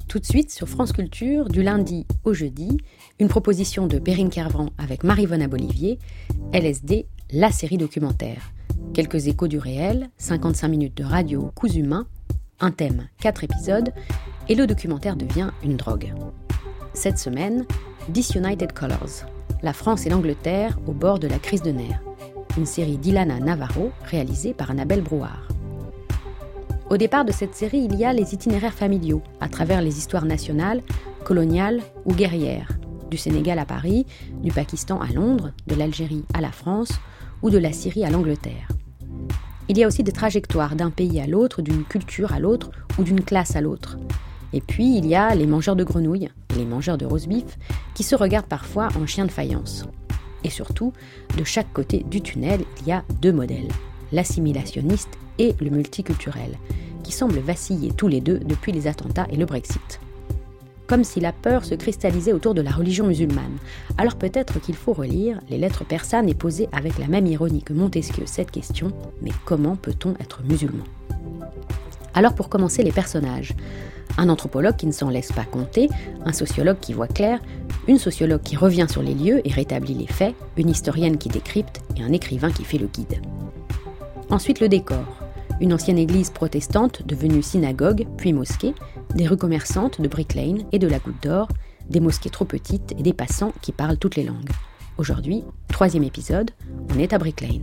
Tout de suite, sur France Culture, du lundi au jeudi, une proposition de Perrine Kervran avec Marie-Vonne Abolivier, LSD, la série documentaire. Quelques échos du réel, 55 minutes de radio cousu main, un thème, 4 épisodes, et le documentaire devient une drogue. Cette semaine, Disunited Colors, la France et l'Angleterre au bord de la crise de nerfs. Une série d'Ilana Navarro réalisée par Annabelle Brouard. Au départ de cette série, il y a les itinéraires familiaux, à travers les histoires nationales, coloniales ou guerrières, du Sénégal à Paris, du Pakistan à Londres, de l'Algérie à la France ou de la Syrie à l'Angleterre. Il y a aussi des trajectoires d'un pays à l'autre, d'une culture à l'autre ou d'une classe à l'autre. Et puis, il y a les mangeurs de grenouilles et les mangeurs de roast-beef qui se regardent parfois en chien de faïence. Et surtout, de chaque côté du tunnel, il y a deux modèles, l'assimilationniste et le multiculturel, qui semblent vaciller tous les deux depuis les attentats et le Brexit. Comme si la peur se cristallisait autour de la religion musulmane. Alors peut-être qu'il faut relire les lettres persanes et poser avec la même ironie que Montesquieu cette question, mais comment peut-on être musulman ? Alors pour commencer, les personnages. Un anthropologue qui ne s'en laisse pas compter, un sociologue qui voit clair, une sociologue qui revient sur les lieux et rétablit les faits, une historienne qui décrypte et un écrivain qui fait le guide. Ensuite le décor. Une ancienne église protestante devenue synagogue, puis mosquée, des rues commerçantes de Brick Lane et de la Goutte d'Or, des mosquées trop petites et des passants qui parlent toutes les langues. Aujourd'hui, 3e épisode, on est à Brick Lane.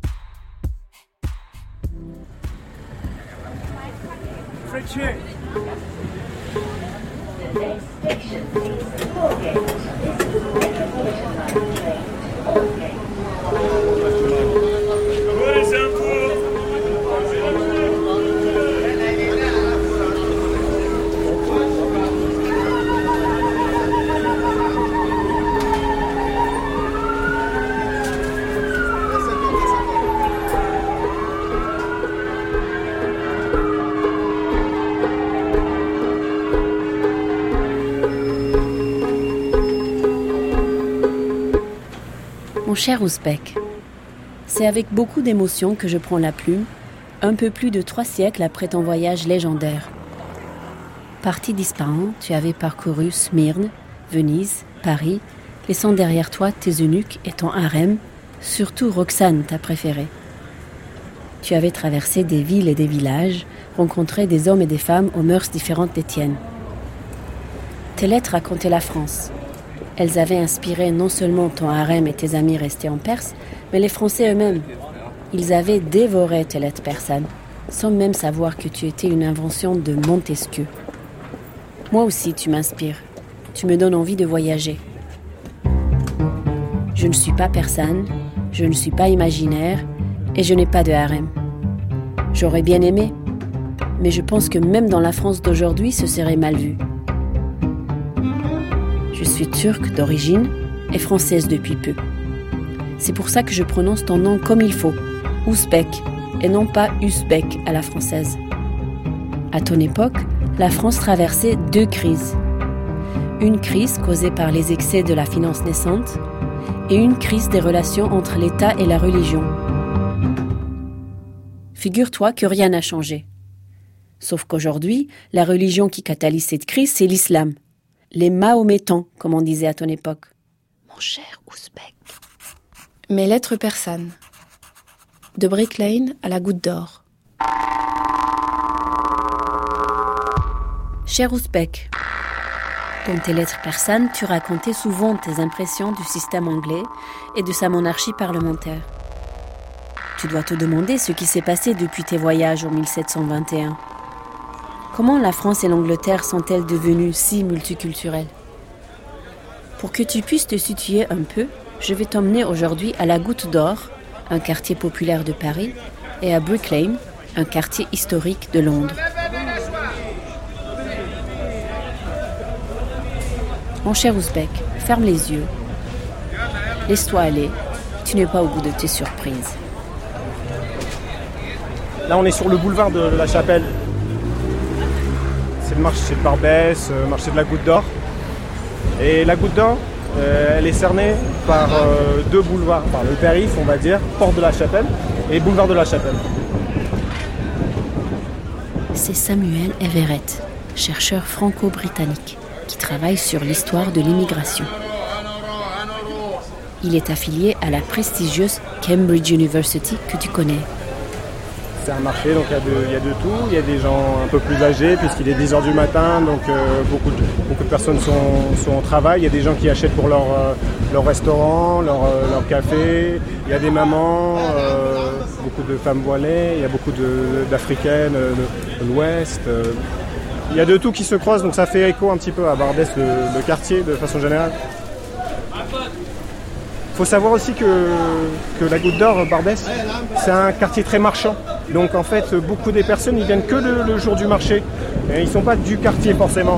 Mon cher Ouzbek, c'est avec beaucoup d'émotion que je prends la plume, un peu plus de 3 siècles après ton voyage légendaire. Parti d'Ispahan, tu avais parcouru Smyrne, Venise, Paris, laissant derrière toi tes eunuques et ton harem, surtout Roxane, ta préférée. Tu avais traversé des villes et des villages, rencontré des hommes et des femmes aux mœurs différentes des tiennes. Tes lettres racontaient la France. Elles avaient inspiré non seulement ton harem et tes amis restés en Perse, mais les Français eux-mêmes. Ils avaient dévoré tes lettres persanes, sans même savoir que tu étais une invention de Montesquieu. Moi aussi, tu m'inspires. Tu me donnes envie de voyager. Je ne suis pas persane, je ne suis pas imaginaire, et je n'ai pas de harem. J'aurais bien aimé, mais je pense que même dans la France d'aujourd'hui, ce serait mal vu. Je suis turque d'origine et française depuis peu. C'est pour ça que je prononce ton nom comme il faut, Ouzbek, et non pas Uzbek à la française. À ton époque, la France traversait 2 crises. Une crise causée par les excès de la finance naissante et une crise des relations entre l'État et la religion. Figure-toi que rien n'a changé. Sauf qu'aujourd'hui, la religion qui catalyse cette crise, c'est l'islam. Les Mahométans, comme on disait à ton époque. Mon cher Ouzbek. Mes lettres persanes. De Brick Lane à la Goutte d'Or. Cher Ouzbek, dans tes lettres persanes, tu racontais souvent tes impressions du système anglais et de sa monarchie parlementaire. Tu dois te demander ce qui s'est passé depuis tes voyages en 1721. Comment la France et l'Angleterre sont-elles devenues si multiculturelles ? Pour que tu puisses te situer un peu, je vais t'emmener aujourd'hui à la Goutte d'Or, un quartier populaire de Paris, et à Brick Lane, un quartier historique de Londres. Mon cher Ouzbek, ferme les yeux. Laisse-toi aller, tu n'es pas au bout de tes surprises. Là, on est sur le boulevard de la Chapelle. C'est le marché de Barbès, le marché de la Goutte d'Or. Et la Goutte d'Or, elle est cernée par 2 boulevards, par le périph', on va dire, Porte de la Chapelle et boulevard de la Chapelle. C'est Samuel Everett, chercheur franco-britannique qui travaille sur l'histoire de l'immigration. Il est affilié à la prestigieuse Cambridge University que tu connais. C'est un marché, donc il y a de tout. Il y a des gens un peu plus âgés, puisqu'il est 10h du matin, donc beaucoup de personnes sont au travail. Il y a des gens qui achètent pour leur restaurant, leur café. Il y a des mamans, beaucoup de femmes voilées. Il y a beaucoup d'Africaines de l'Ouest. Il y a de tout qui se croise, donc ça fait écho un petit peu à Barbès, le quartier, de façon générale. Il faut savoir aussi que la Goutte d'Or, Barbès, c'est un quartier très marchand. Donc en fait, beaucoup des personnes, ils viennent que le jour du marché. Et ils ne sont pas du quartier forcément.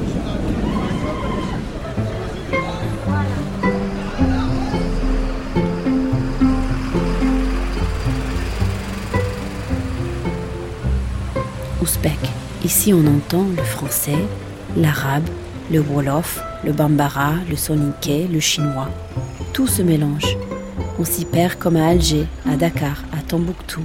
Ouzbek. Ici, on entend le français, l'arabe, le wolof, le bambara, le soninké, le chinois. Tout se mélange. On s'y perd comme à Alger, à Dakar, à Tombouctou.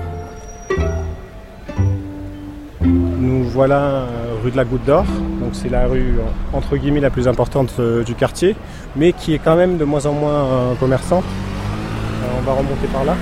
Nous voilà rue de la Goutte d'Or. Donc c'est la rue entre guillemets la plus importante du quartier, mais qui est quand même de moins en moins commerçante. On va remonter par là.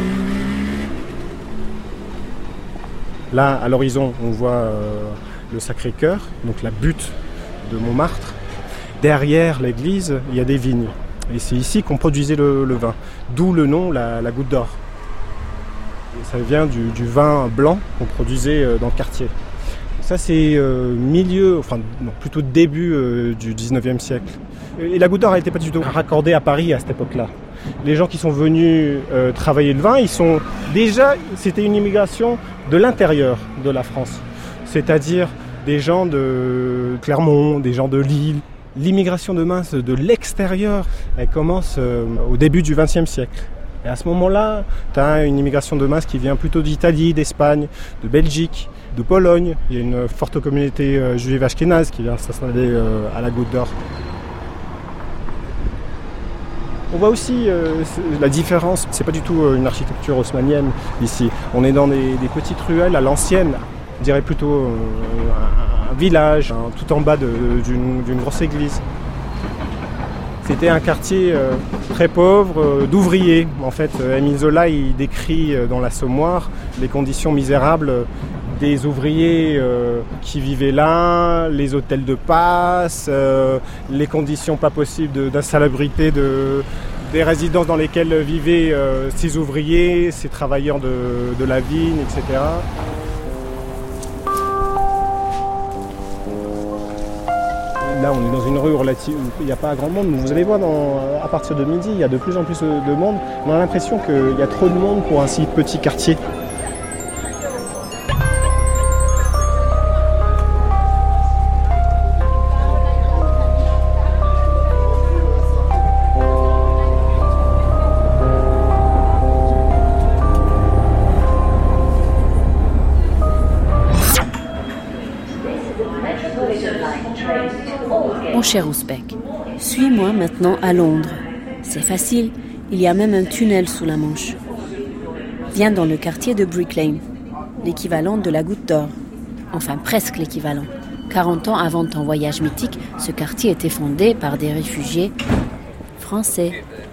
Là, à l'horizon, on voit le Sacré-Cœur, donc la butte de Montmartre. Derrière l'église, il y a des vignes. Et c'est ici qu'on produisait le vin. D'où le nom, la Goutte d'Or. Et ça vient du vin blanc qu'on produisait dans le quartier. Ça, c'est plutôt début du 19e siècle. Et la Goutte d'Or n'était pas du tout raccordée à Paris à cette époque-là. Les gens qui sont venus travailler le vin, c'était une immigration de l'intérieur de la France. C'est-à-dire des gens de Clermont, des gens de Lille. L'immigration de masse de l'extérieur, elle commence au début du XXe siècle. Et à ce moment-là, tu as une immigration de masse qui vient plutôt d'Italie, d'Espagne, de Belgique, de Pologne. Il y a une forte communauté juive ashkénaze qui vient s'installer à la Goutte d'Or. On voit aussi la différence, c'est pas du tout une architecture haussmannienne ici. On est dans des petites ruelles à l'ancienne, on dirait plutôt un village, tout en bas d'une grosse église. C'était un quartier très pauvre, d'ouvriers. En fait, Émile Zola, il décrit dans l'Assommoir les conditions misérables des ouvriers qui vivaient là, les hôtels de passe, les conditions pas possibles d'insalubrité des résidences dans lesquelles vivaient ces ouvriers, ces travailleurs de la vigne, etc. Là, on est dans une rue relative où il n'y a pas grand monde. Vous allez voir, à partir de midi, il y a de plus en plus de monde. On a l'impression qu'il y a trop de monde pour un si petit quartier. Mon cher Ouzbek, suis-moi maintenant à Londres. C'est facile, il y a même un tunnel sous la Manche. Viens dans le quartier de Brick Lane, l'équivalent de la Goutte d'Or. Enfin, presque l'équivalent. 40 ans avant ton voyage mythique, ce quartier était fondé par des réfugiés français.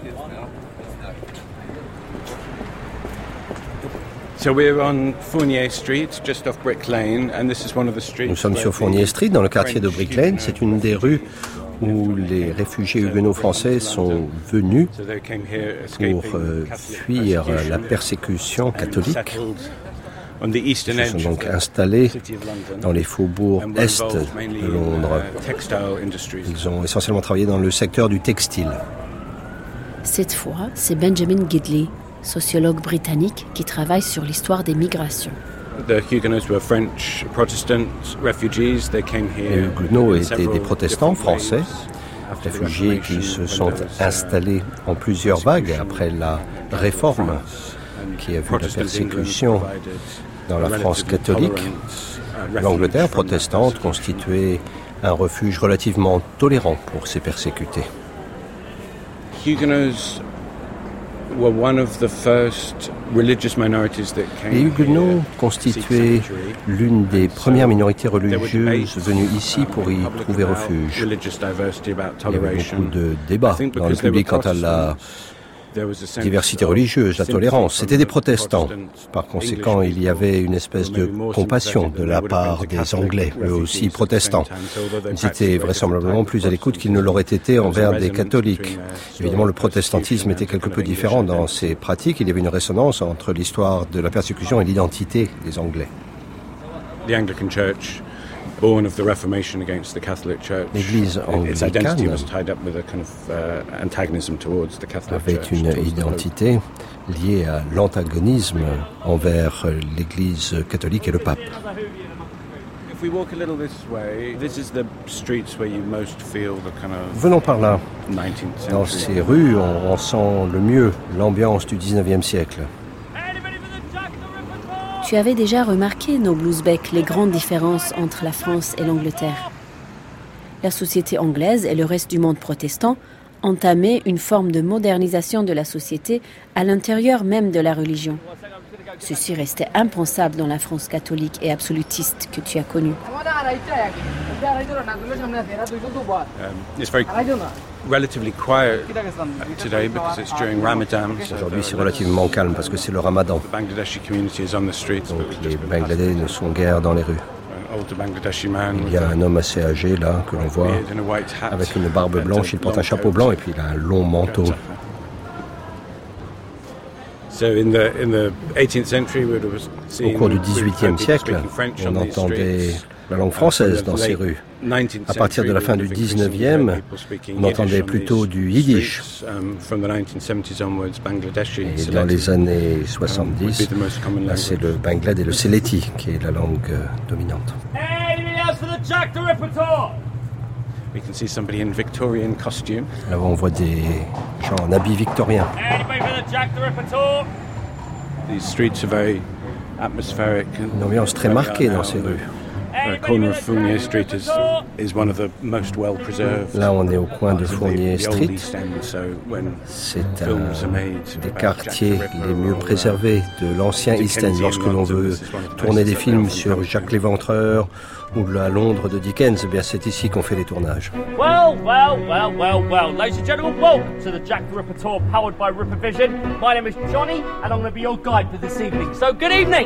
Nous sommes sur Fournier Street, dans le quartier de Brick Lane. C'est une des rues où les réfugiés huguenots français sont venus pour fuir la persécution catholique. Ils se sont donc installés dans les faubourgs est de Londres. Ils ont essentiellement travaillé dans le secteur du textile. Cette fois, c'est Benjamin Gidley, sociologue britannique qui travaille sur l'histoire des migrations. Les Huguenots étaient des protestants français, réfugiés qui se sont installés en plusieurs vagues après la Réforme, qui a vu la persécution dans la France catholique. L'Angleterre protestante constituait un refuge relativement tolérant pour ces persécutés. Les Huguenots constituaient l'une des premières minorités religieuses venues ici pour y trouver refuge. Il y avait beaucoup de débats dans le public quant à la diversité religieuse, la tolérance. C'était des protestants. Par conséquent, il y avait une espèce de compassion de la part des Anglais, eux aussi protestants. Ils étaient vraisemblablement plus à l'écoute qu'ils ne l'auraient été envers des catholiques. Évidemment, le protestantisme était quelque peu différent dans ses pratiques. Il y avait une résonance entre l'histoire de la persécution et l'identité des Anglais. L'Église anglicane avait une identité liée à l'antagonisme envers l'Église catholique et le pape. Venons par là. Dans ces rues, on sent le mieux l'ambiance du 19e siècle. Tu avais déjà remarqué, noble Ouzbek, les grandes différences entre la France et l'Angleterre. La société anglaise et le reste du monde protestant entamaient une forme de modernisation de la société à l'intérieur même de la religion. Ceci restait impensable dans la France catholique et absolutiste que tu as connue. Aujourd'hui, c'est relativement calme parce que c'est le Ramadan. Donc les Bangladais ne sont guère dans les rues. Il y a un homme assez âgé là que l'on voit avec une barbe blanche, il porte un chapeau blanc et puis il a un long manteau. Au cours du XVIIIe siècle, on entendait la langue française dans ces rues. À partir de la fin du XIXe, on entendait plutôt du yiddish. Et dans les années 70, là, c'est le bangladais, le séleti, qui est la langue dominante. Là, on voit des gens en habits victoriens. Une ambiance très marquée dans ces rues. Là, on est au coin de Fournier Street. C'est un des quartiers les mieux préservés de l'ancien East End. Lorsque l'on veut tourner des films sur Jacques l'Éventreur ou la Londres de Dickens, eh bien c'est ici qu'on fait les tournages. Well. Ladies and gentlemen, welcome to the Jack the Ripper Tour powered by Ripper Vision. My name is Johnny and I'm going to be your guide for this evening. So, good evening!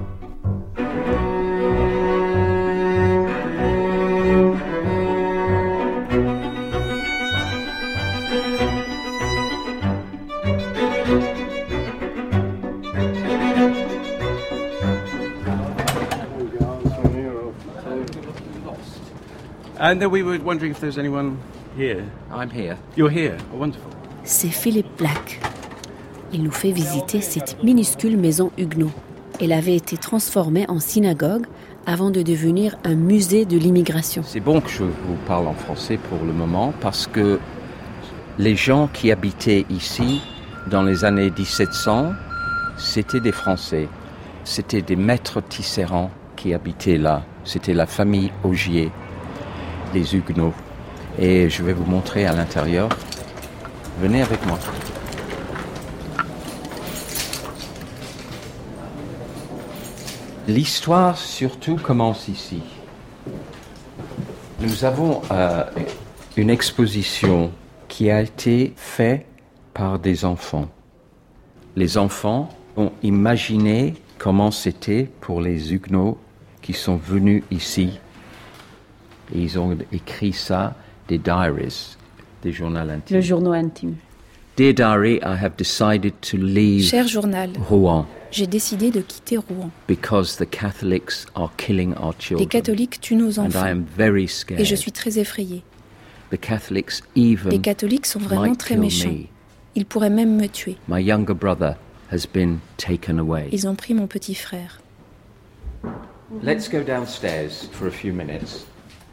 And we were wondering if there's anyone here. I'm here. You're here. Oh, wonderful. C'est Philippe Black. Il nous fait visiter cette minuscule maison huguenot. Elle avait été transformée en synagogue avant de devenir un musée de l'immigration. C'est bon que je vous parle en français pour le moment parce que les gens qui habitaient ici dans les années 1700, c'était des Français. C'était des maîtres tisserands qui habitaient là. C'était la famille Augier, les Huguenots. Et je vais vous montrer à l'intérieur. Venez avec moi. L'histoire surtout commence ici. Nous avons une exposition qui a été faite par des enfants. Les enfants ont imaginé comment c'était pour les Huguenots qui sont venus ici. Et ils ont écrit ça, des diaries, des journaux intimes. Le journal intime. Dear diary, I have decided to leave Cher journal, Rouen j'ai décidé de quitter Rouen. because the Catholics are killing our Les children. catholiques tuent nos And I enfants. am very scared. Et je suis très effrayée. The Catholics even Les catholiques sont vraiment might très kill méchants. me. Ils pourraient même me tuer. My younger brother has been taken away. Ils ont pris mon petit frère. Let's go downstairs for a few minutes.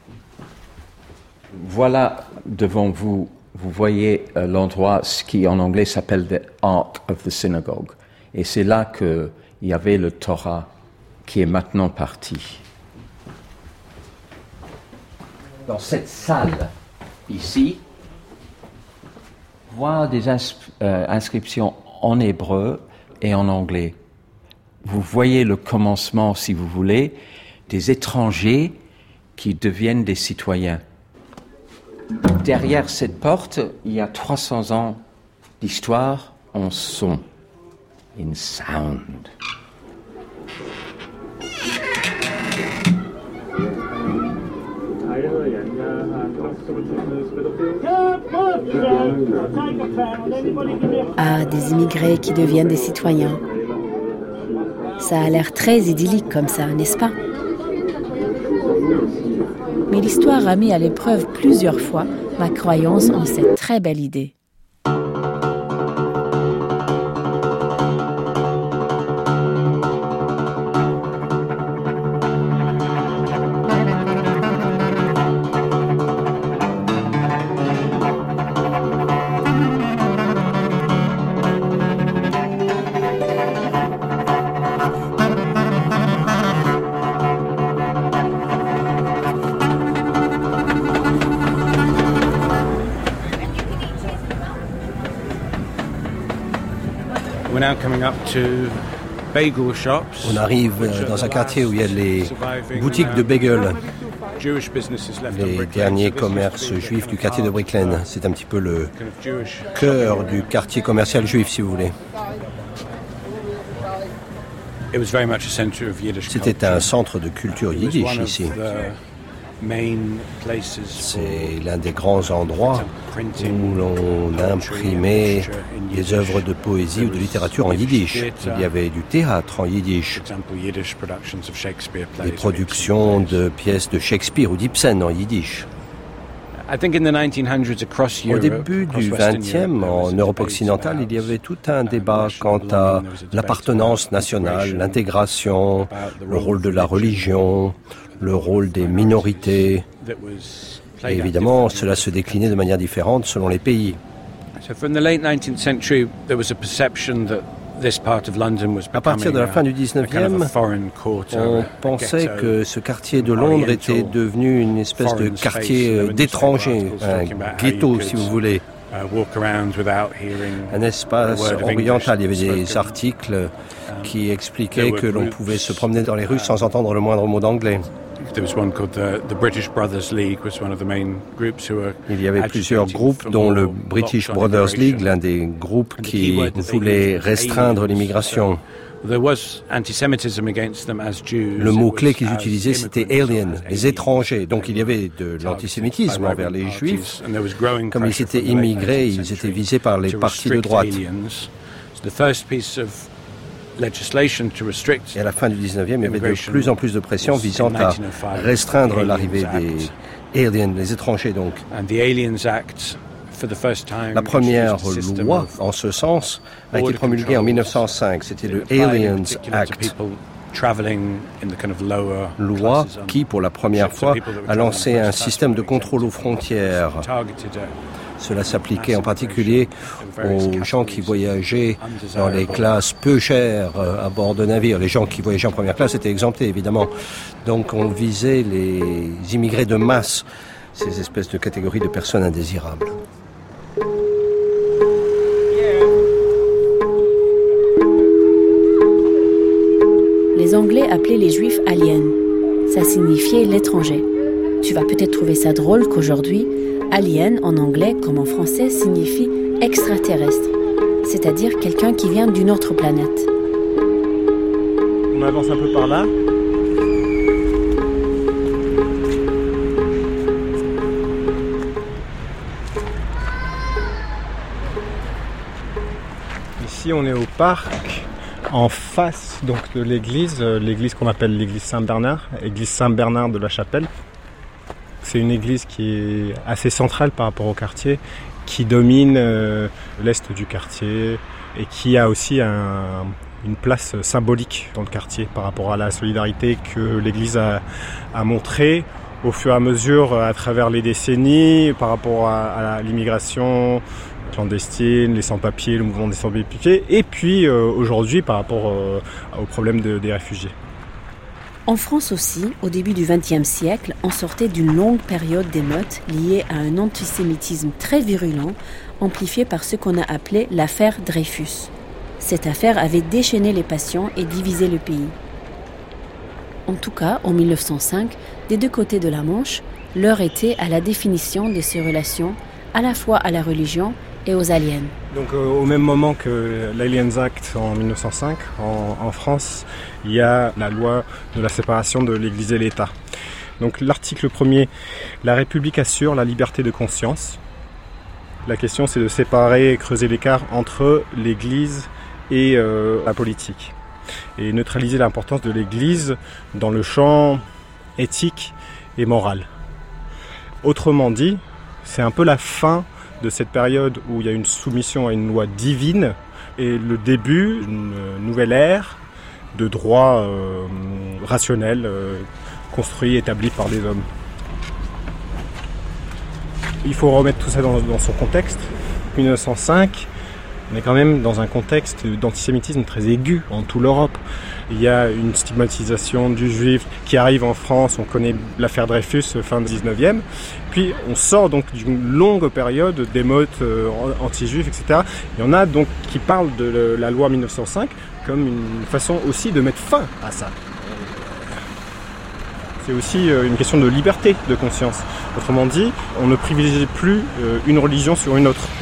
Voilà devant vous, vous voyez l'endroit, ce qui en anglais s'appelle the Ark of the Synagogue. Et c'est là qu'il y avait le Torah qui est maintenant parti. Dans cette salle, ici, voir des inscriptions en hébreu et en anglais. Vous voyez le commencement, si vous voulez, des étrangers qui deviennent des citoyens. Derrière cette porte, il y a 300 ans d'histoire en son, in sound. Ah, des immigrés qui deviennent des citoyens. Ça a l'air très idyllique comme ça, n'est-ce pas? Mais l'histoire a mis à l'épreuve plusieurs fois ma croyance en cette très belle idée. On arrive dans un quartier où il y a les boutiques de bagels, les derniers commerces juifs du quartier de Brick Lane. C'est un petit peu le cœur du quartier commercial juif, si vous voulez. C'était un centre de culture yiddish ici. C'est l'un des grands endroits où l'on imprimait des œuvres de poésie ou de littérature en yiddish. Il y avait du théâtre en yiddish, des productions de pièces de Shakespeare ou d'Ibsen en yiddish. Au début du XXe, en Europe occidentale, il y avait tout un débat quant à l'appartenance nationale, l'intégration, le rôle de la religion, le rôle des minorités. Et évidemment, cela se déclinait de manière différente selon les pays. À partir de la fin du 19e, on pensait que ce quartier de Londres était devenu une espèce de quartier d'étrangers, un ghetto si vous voulez, un espace oriental. Il y avait des articles qui expliquaient que l'on pouvait se promener dans les rues sans entendre le moindre mot d'anglais. Il y avait plusieurs groupes, dont le British Brothers League, l'un des groupes qui voulait restreindre l'immigration. Le mot-clé qu'ils utilisaient, c'était « alien », les étrangers. Donc il y avait de l'antisémitisme envers les Juifs. Comme ils étaient immigrés, ils étaient visés par les partis de droite. Et à la fin du 19e, il y avait de plus en plus de pression visant à restreindre l'arrivée des aliens, les étrangers donc. La première loi en ce sens a été promulguée en 1905, c'était le Aliens Act. Loi qui, pour la première fois, a lancé un système de contrôle aux frontières. Cela s'appliquait en particulier aux gens qui voyageaient dans les classes peu chères à bord de navires. Les gens qui voyageaient en première classe étaient exemptés, évidemment. Donc on visait les immigrés de masse, ces espèces de catégories de personnes indésirables. Les Anglais appelaient les Juifs « aliens ». Ça signifiait « l'étranger ». Tu vas peut-être trouver ça drôle qu'aujourd'hui, alien en anglais comme en français signifie extraterrestre, c'est-à-dire quelqu'un qui vient d'une autre planète. On avance un peu par là. Ici on est au parc, en face donc de l'église qu'on appelle l'église Saint-Bernard, église Saint-Bernard de la Chapelle. C'est une église qui est assez centrale par rapport au quartier, qui domine l'est du quartier et qui a aussi une place symbolique dans le quartier par rapport à la solidarité que l'église a montrée au fur et à mesure à travers les décennies par rapport à l'immigration clandestine, les sans-papiers, le mouvement des sans-papiers et puis aujourd'hui par rapport au problème des réfugiés. En France aussi, au début du XXe siècle, on sortait d'une longue période d'émeutes liée à un antisémitisme très virulent, amplifié par ce qu'on a appelé l'affaire Dreyfus. Cette affaire avait déchaîné les passions et divisé le pays. En tout cas, en 1905, des deux côtés de la Manche, l'heure était à la définition de ces relations, à la fois à la religion et aux aliens. Donc au même moment que l'Aliens Act en 1905, en France, il y a la loi de la séparation de l'Église et l'État. Donc l'article 1er, la République assure la liberté de conscience. La question c'est de séparer et creuser l'écart entre l'Église et la politique. Et neutraliser l'importance de l'Église dans le champ éthique et moral. Autrement dit, c'est un peu la fin de cette période où il y a une soumission à une loi divine et le début d'une nouvelle ère de droit rationnel, construit, établi par des hommes. Il faut remettre tout ça dans son contexte. 1905, on est quand même dans un contexte d'antisémitisme très aigu en toute l'Europe. Il y a une stigmatisation du juif qui arrive en France, on connaît l'affaire Dreyfus fin du 19e. Puis on sort donc d'une longue période d'émeutes anti-juifs, etc. Il y en a donc qui parlent de la loi 1905 comme une façon aussi de mettre fin à ça. C'est aussi une question de liberté de conscience. Autrement dit, on ne privilégie plus une religion sur une autre.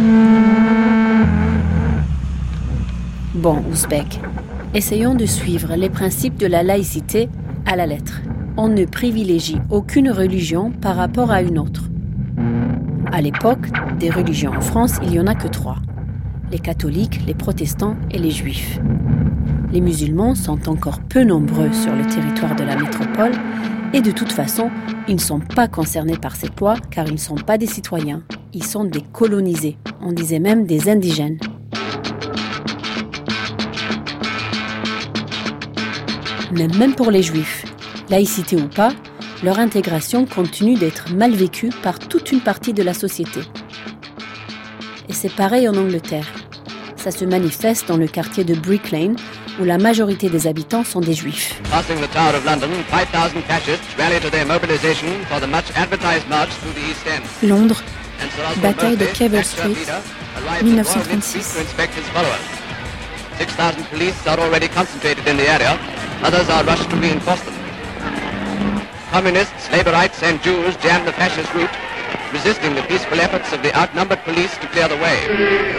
Bon, Ouzbek, essayons de suivre les principes de la laïcité à la lettre. On ne privilégie aucune religion par rapport à une autre. À l'époque, des religions en France, il n'y en a que 3. Les catholiques, les protestants et les juifs. Les musulmans sont encore peu nombreux sur le territoire de la métropole et de toute façon, ils ne sont pas concernés par cette loi car ils ne sont pas des citoyens. Ils sont des colonisés, on disait même des indigènes. Mais même pour les juifs, laïcité ou pas, leur intégration continue d'être mal vécue par toute une partie de la société. Et c'est pareil en Angleterre. Ça se manifeste dans le quartier de Brick Lane, où la majorité des habitants sont des juifs. Passing the Tower of London, 5,000 fascists rally to their mobilization for the much advertised march through the East End. Londres, bataille de Cable Street, 1936. 6,000 police are already concentrated in the area. Others are rushed to reinforce them. Communists, Labourites and Jews jammed the fascist route, resisting the peaceful efforts of the outnumbered police to clear the way.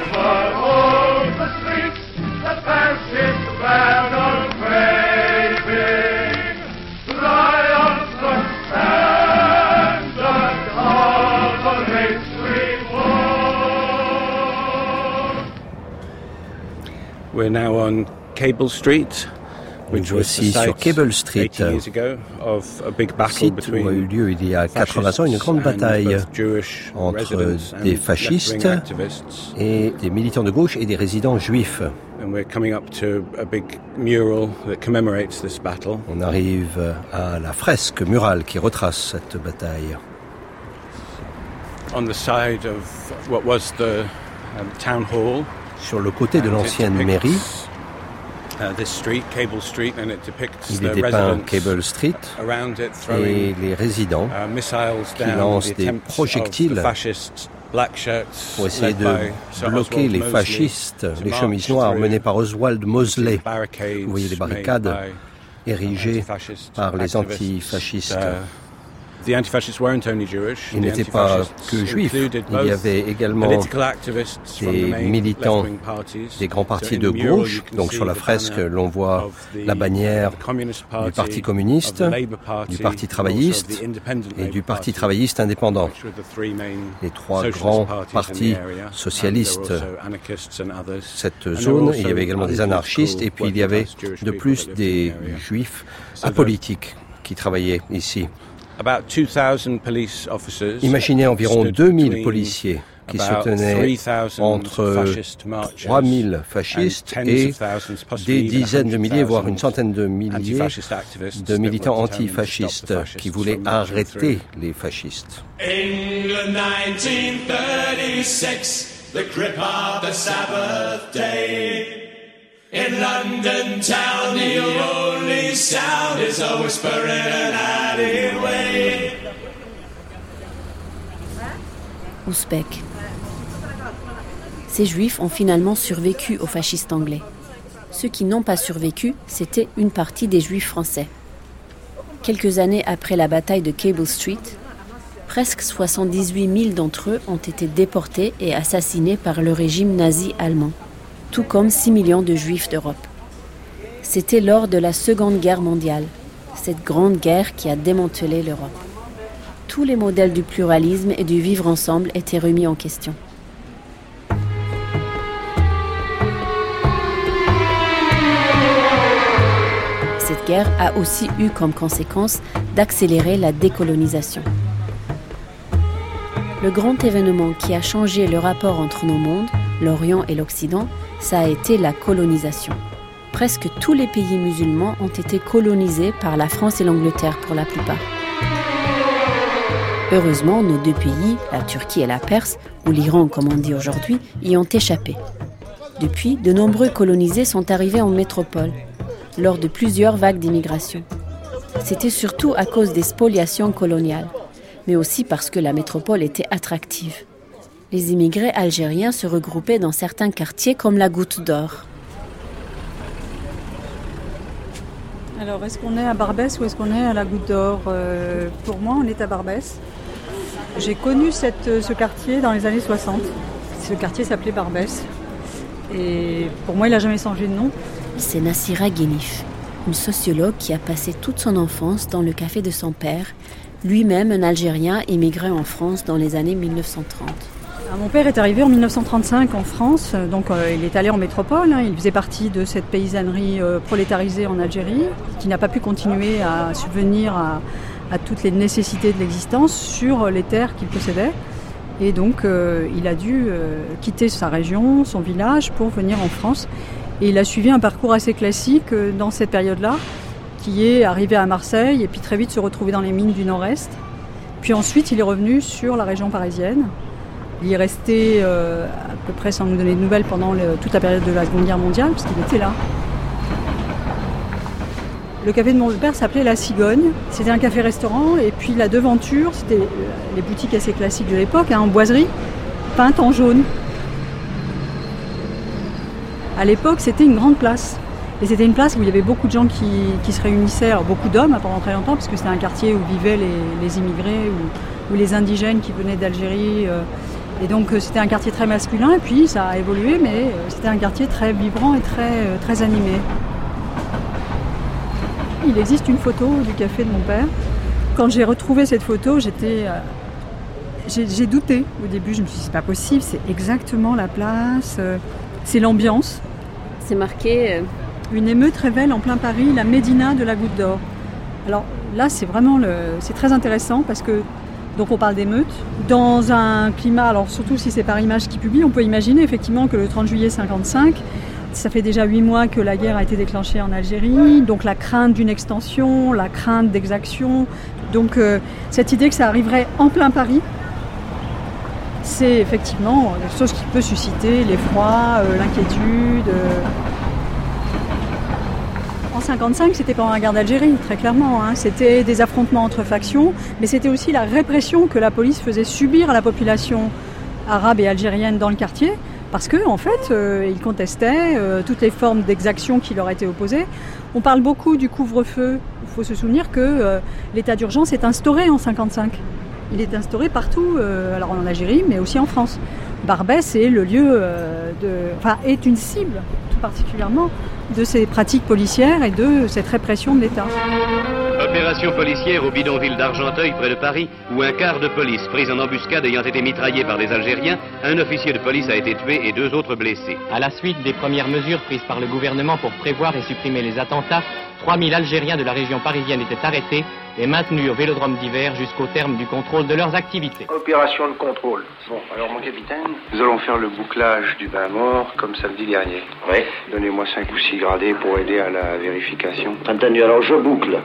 We're now on Cable Street. Nous voici sur Cable Street, site où a eu lieu il y a 80 ans une grande bataille entre des fascistes et des militants de gauche et des résidents juifs. On arrive à la fresque murale qui retrace cette bataille. Sur le côté de l'ancienne mairie, il est dépeint Cable Street et les résidents qui lancent des projectiles pour essayer de bloquer les fascistes, les chemises noires menées par Oswald Mosley. Vous voyez les barricades érigées par les antifascistes. Ils n'étaient pas que juifs, il y avait également des militants des grands partis de gauche. Donc sur la fresque, l'on voit la bannière du Parti communiste, du Parti travailliste et du Parti travailliste indépendant. Les 3 grands partis socialistes. Cette zone, il y avait également des anarchistes et puis il y avait de plus des juifs apolitiques qui travaillaient ici. Imaginez environ 2000 policiers qui se tenaient entre 3000 fascistes et des dizaines de milliers, voire une centaine de milliers de militants antifascistes qui voulaient arrêter les fascistes. England 1936, the grip of the Sabbath day. In London town, the only sound is a whisper in an alleyway. Ouzbek. Ces Juifs ont finalement survécu aux fascistes anglais. Ceux qui n'ont pas survécu, c'était une partie des Juifs français. Quelques années après la bataille de Cable Street, presque 78 000 d'entre eux ont été déportés et assassinés par le régime nazi allemand, tout comme 6 millions de Juifs d'Europe. C'était lors de la Seconde Guerre mondiale, cette grande guerre qui a démantelé l'Europe. Tous les modèles du pluralisme et du vivre ensemble étaient remis en question. Cette guerre a aussi eu comme conséquence d'accélérer la décolonisation. Le grand événement qui a changé le rapport entre nos mondes, l'Orient et l'Occident, ça a été la colonisation. Presque tous les pays musulmans ont été colonisés par la France et l'Angleterre pour la plupart. Heureusement, nos deux pays, la Turquie et la Perse, ou l'Iran comme on dit aujourd'hui, y ont échappé. Depuis, de nombreux colonisés sont arrivés en métropole, lors de plusieurs vagues d'immigration. C'était surtout à cause des spoliations coloniales, mais aussi parce que la métropole était attractive. Les immigrés algériens se regroupaient dans certains quartiers comme la Goutte d'Or. Alors, est-ce qu'on est à Barbès ou est-ce qu'on est à la Goutte d'Or ? Pour moi, on est à Barbès. J'ai connu ce quartier dans les années 60. Ce quartier s'appelait Barbès. Et pour moi, il n'a jamais changé de nom. C'est Nassira Guénif, une sociologue qui a passé toute son enfance dans le café de son père, lui-même un Algérien immigré en France dans les années 1930. Mon père est arrivé en 1935 en France, donc il est allé en métropole, il faisait partie de cette paysannerie prolétarisée en Algérie, qui n'a pas pu continuer à subvenir à toutes les nécessités de l'existence sur les terres qu'il possédait. Et donc il a dû quitter sa région, son village, pour venir en France. Et il a suivi un parcours assez classique dans cette période-là, qui est arrivé à Marseille et puis très vite se retrouver dans les mines du Nord-Est. Puis ensuite il est revenu sur la région parisienne. Il est resté à peu près sans nous donner de nouvelles pendant toute la période de la Seconde Guerre mondiale, parce qu'il était là. Le café de mon père s'appelait La Cigogne. C'était un café-restaurant, et puis la devanture, c'était les boutiques assez classiques de l'époque, en boiserie, peinte en jaune. À l'époque, c'était une grande place. Et c'était une place où il y avait beaucoup de gens qui se réunissaient, alors beaucoup d'hommes pendant très longtemps, parce que c'était un quartier où vivaient les immigrés ou les indigènes qui venaient d'Algérie. Et donc c'était un quartier très masculin, et puis ça a évolué, mais c'était un quartier très vibrant et très animé. Il existe une photo du café de mon père. Quand j'ai retrouvé cette photo, j'ai douté au début. Je me suis dit, c'est pas possible, c'est exactement la place, c'est l'ambiance. C'est marqué... Une émeute révèle en plein Paris la Médina de la Goutte d'Or. Alors là, c'est très intéressant parce que, donc on parle d'émeute, dans un climat, alors surtout si c'est par Image qui publie, on peut imaginer effectivement que le 30 juillet 1955, ça fait déjà 8 mois que la guerre a été déclenchée en Algérie, donc la crainte d'une extension, la crainte d'exaction, donc cette idée que ça arriverait en plein Paris, c'est effectivement quelque chose qui peut susciter l'effroi, l'inquiétude. En 1955, c'était pendant la guerre d'Algérie, très clairement. C'était des affrontements entre factions, mais c'était aussi la répression que la police faisait subir à la population arabe et algérienne dans le quartier, parce qu'en fait, ils contestaient toutes les formes d'exaction qui leur étaient opposées. On parle beaucoup du couvre-feu. Il faut se souvenir que l'état d'urgence est instauré en 1955. Il est instauré partout, alors en Algérie, mais aussi en France. Barbès est le lieu est une cible, tout particulièrement, de ces pratiques policières et de cette répression de l'État. Opération policière au bidonville d'Argenteuil près de Paris, où un quart de police pris en embuscade ayant été mitraillé par des Algériens, un officier de police a été tué et 2 autres blessés. À la suite des premières mesures prises par le gouvernement pour prévoir et supprimer les attentats, 3000 Algériens de la région parisienne étaient arrêtés et maintenus au vélodrome d'hiver jusqu'au terme du contrôle de leurs activités. Opération de contrôle. Bon, alors mon capitaine, nous allons faire le bouclage du bain mort comme samedi dernier. Oui. Donnez-moi 5 ou 6 gradés pour aider à la vérification. Entendu, alors je boucle.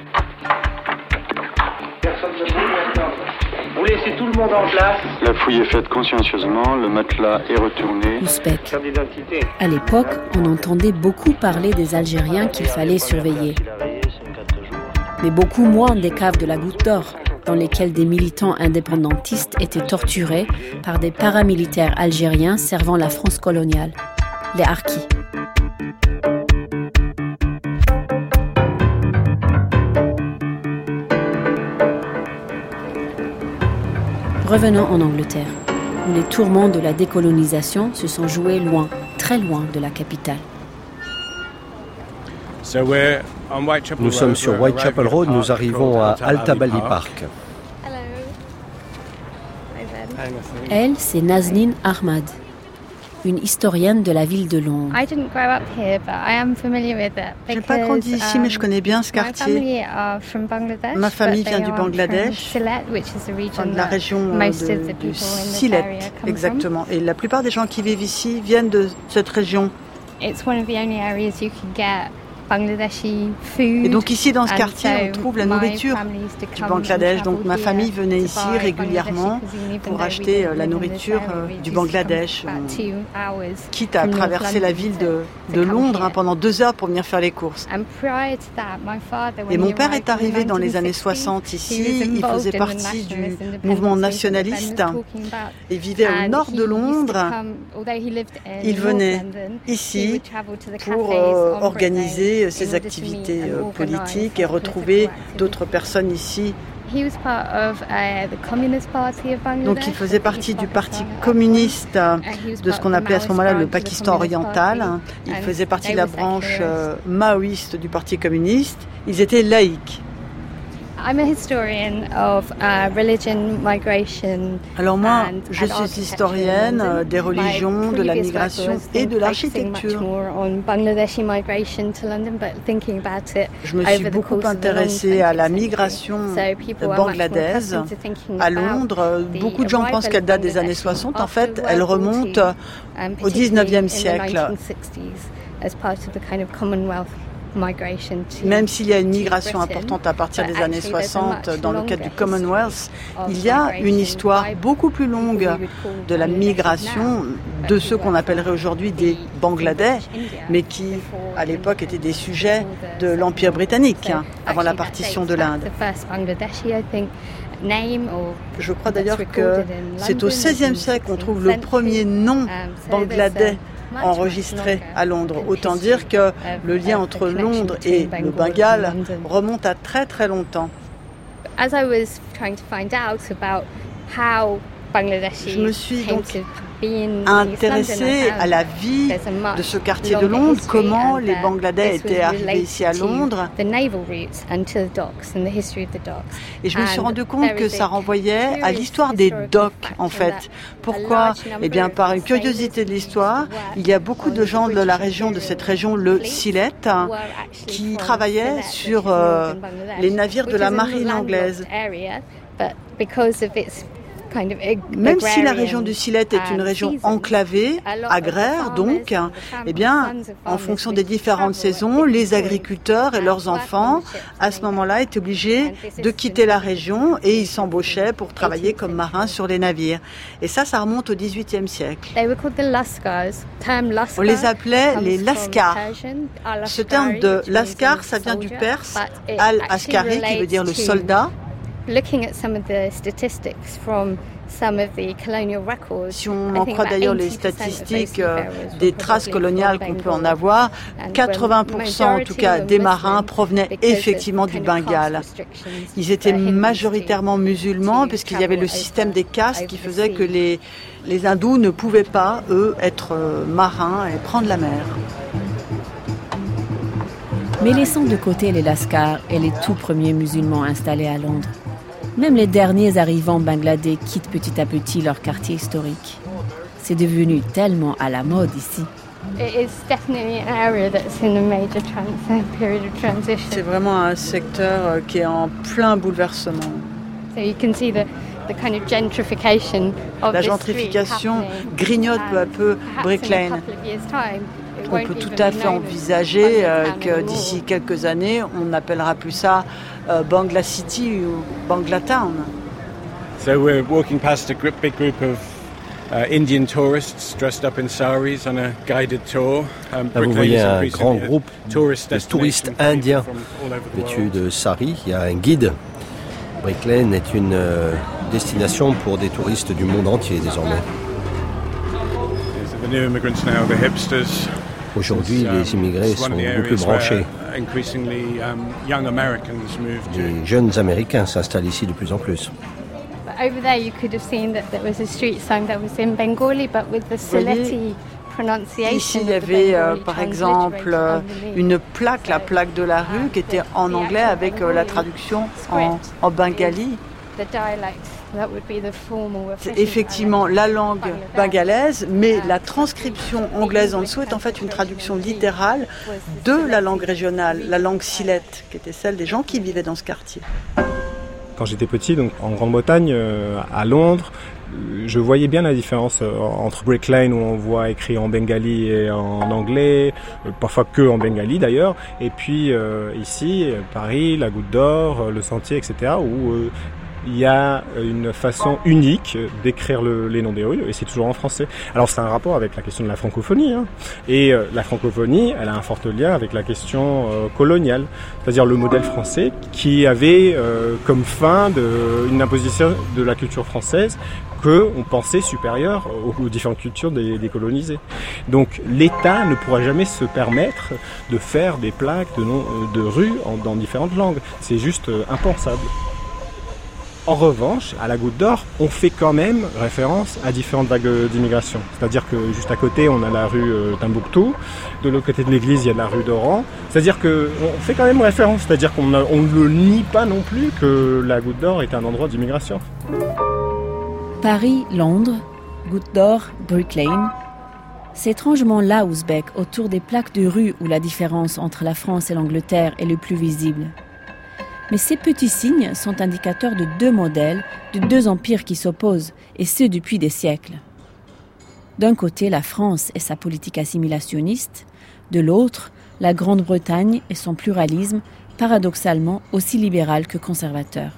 Personne ne bouge maintenant. Vous laissez tout le monde en place. La fouille est faite consciencieusement, le matelas est retourné. Ouzbek. À l'époque, on entendait beaucoup parler des Algériens qu'il fallait surveiller. Mais beaucoup moins des caves de la Goutte d'Or, dans lesquels des militants indépendantistes étaient torturés par des paramilitaires algériens servant la France coloniale, les harkis. Revenons en Angleterre, où les tourments de la décolonisation se sont joués loin, très loin de la capitale. Nous sommes sur Whitechapel Road, nous arrivons à Altabali Park. Elle, c'est Nazneen Ahmad, une historienne de la ville de Londres. Je n'ai pas grandi ici, mais je connais bien ce quartier. Ma famille vient du Bangladesh, de la région du Sylhet, exactement. Et la plupart des gens qui vivent ici viennent de cette région. Et donc ici dans ce quartier on trouve la nourriture du Bangladesh. Donc ma famille venait ici régulièrement pour acheter la nourriture du Bangladesh, quitte à traverser la ville de Londres pendant 2 heures pour venir faire les courses. Et mon père est arrivé dans les années 60 ici, il faisait partie du mouvement nationaliste, il vivait au nord de Londres, il venait ici pour organiser ses activités politiques et retrouver d'autres personnes ici. Donc il faisait partie du parti communiste de ce qu'on appelait à ce moment-là le Pakistan oriental. Il faisait partie de la branche maoïste du parti communiste. Ils étaient laïcs. Alors moi, je suis historienne des religions, de la migration et de l'architecture. Je me suis beaucoup intéressée à la migration bangladesh à Londres. Beaucoup de gens pensent qu'elle date des années 60. En fait, elle remonte au 19e siècle. Même s'il y a une migration importante à partir des années 60 dans le cadre du Commonwealth, il y a une histoire beaucoup plus longue de la migration de ceux qu'on appellerait aujourd'hui des Bangladais, mais qui à l'époque étaient des sujets de l'Empire britannique avant la partition de l'Inde. Je crois d'ailleurs que c'est au XVIe siècle qu'on trouve le premier nom bangladais enregistré à Londres. Autant dire que le lien entre Londres et le Bengale remonte à très très longtemps. Je me suis donc intéressée à la vie de ce quartier de Londres, comment les Bangladais étaient arrivés ici à Londres. Et je me suis rendu compte que ça renvoyait à l'histoire des docks, en fait. Pourquoi ? Eh bien, par une curiosité de l'histoire, il y a beaucoup de gens de la région, de cette région, le Sylhet, qui travaillaient sur les navires de la marine anglaise. Même si la région du Sylhet est une région enclavée, agraire donc, eh bien, en fonction des différentes saisons, les agriculteurs et leurs enfants, à ce moment-là, étaient obligés de quitter la région et ils s'embauchaient pour travailler comme marins sur les navires. Et ça remonte au XVIIIe siècle. On les appelait les Lascars. Ce terme de Lascar, ça vient du perse al-Askari, qui veut dire le soldat. Si on en croit d'ailleurs les statistiques des traces coloniales qu'on peut en avoir, 80% en tout cas des marins provenaient effectivement du Bengale. Ils étaient majoritairement musulmans puisqu'il y avait le système des castes qui faisait que les hindous ne pouvaient pas, eux, être marins et prendre la mer. Mais laissons de côté les Lascars et les tout premiers musulmans installés à Londres. Même les derniers arrivants bangladais quittent petit à petit leur quartier historique. C'est devenu tellement à la mode ici. C'est vraiment un secteur qui est en plein bouleversement. La gentrification grignote peu à peu Brick Lane. On peut tout à fait envisager que d'ici quelques années, on n'appellera plus ça Bangla City ou Bangla Town. So we're walking past a big group of Indian tourists dressed up in saris on a guided tour. Là, vous voyez un grand groupe de touristes indiens vêtus de saris. Il y a un guide. Brick Lane est une destination pour des touristes du monde entier désormais. Aujourd'hui, les immigrés sont beaucoup plus branchés. Les jeunes Américains s'installent ici de plus en plus. Over there, you could have seen that there was a street sign that was in Bengali, but with the Sylheti pronunciation. Ici, il y avait par exemple une plaque, la plaque de la rue, qui était en anglais avec la traduction en bengali. C'est effectivement la langue bengalaise, mais la transcription anglaise en dessous est en fait une traduction littérale de la langue régionale, la langue Sylhète, qui était celle des gens qui vivaient dans ce quartier. Quand j'étais petit, donc en Grande-Bretagne, à Londres, je voyais bien la différence entre Brick Lane, où on voit écrit en bengali et en anglais, parfois que en bengali d'ailleurs, et puis ici, Paris, la Goutte d'Or, le Sentier, etc., où il y a une façon unique d'écrire les noms des rues, et c'est toujours en français. Alors c'est un rapport avec la question de la francophonie, hein. Et la francophonie, elle a un fort lien avec la question coloniale, c'est-à-dire le modèle français qui avait comme fin une imposition de la culture française qu'on pensait supérieure aux différentes cultures des colonisés. Donc l'État ne pourra jamais se permettre de faire des plaques de rues dans différentes langues. C'est juste impensable. En revanche, à la Goutte d'Or, on fait quand même référence à différentes vagues d'immigration. C'est-à-dire que juste à côté, on a la rue Timbuktu. De l'autre côté de l'église, il y a la rue d'Oran. C'est-à-dire qu'on fait quand même référence. C'est-à-dire qu'on ne nie pas non plus que la Goutte d'Or est un endroit d'immigration. Paris, Londres, Goutte d'Or, Brick Lane. C'est étrangement là, Ouzbek, autour des plaques de rue où la différence entre la France et l'Angleterre est le plus visible. Mais ces petits signes sont indicateurs de deux modèles, de deux empires qui s'opposent, et ce depuis des siècles. D'un côté, la France et sa politique assimilationniste, de l'autre, la Grande-Bretagne et son pluralisme, paradoxalement aussi libéral que conservateur.